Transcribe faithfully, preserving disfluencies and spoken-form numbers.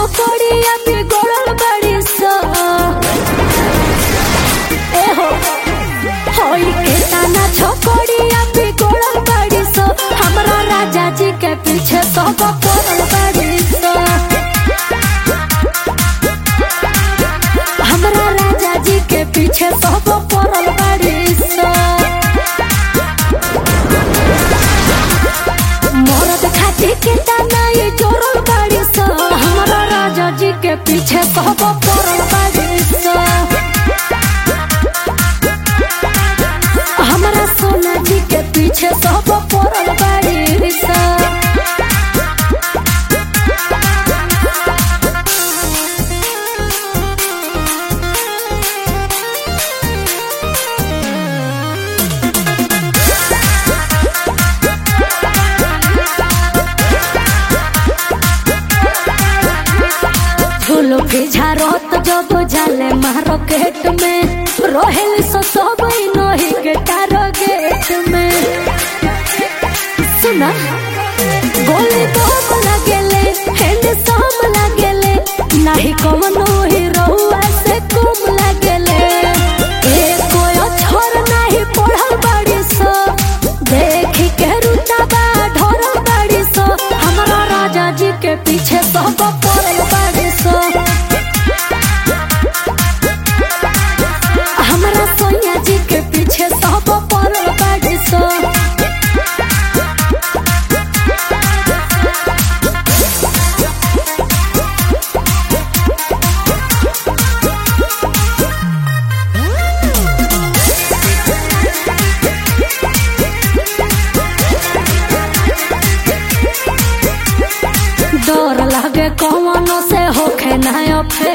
छोकरिया बिगड़ल बड़ी सा ए हो होई के ताना छोकरिया बिगड़ल बड़ी सा हमरा राजा जी के पीछे सब पड़ल बड़ी सा हमरा राजा जी के पीछे सब पड़ल बड़ी सा मरद खाती के ताना ये जोड़ल बड़ी सा हमरा राजा जी के पीछे सब पड़ल बड़ी सा हमरा सोना जी के पीछे सब पड़ल बड़ी सा झारोत जब जाले मार्केट में रोहेल सो सब नही के टारगेट में सुना गोली बम लगेले हैंड सम लगेले नाही कवनो हीरो से कम लगेले ए कोई छोर नाही पढ़ल बड़ी सो देख के रुतबा ढोरल बड़ी सो हमरा राजा जी के पीछे सब पड़ल बड़ी सो सोनिया जी के पीछे सब पड़ल बड़ी सो डर लागे कौनो से होखे ना अफे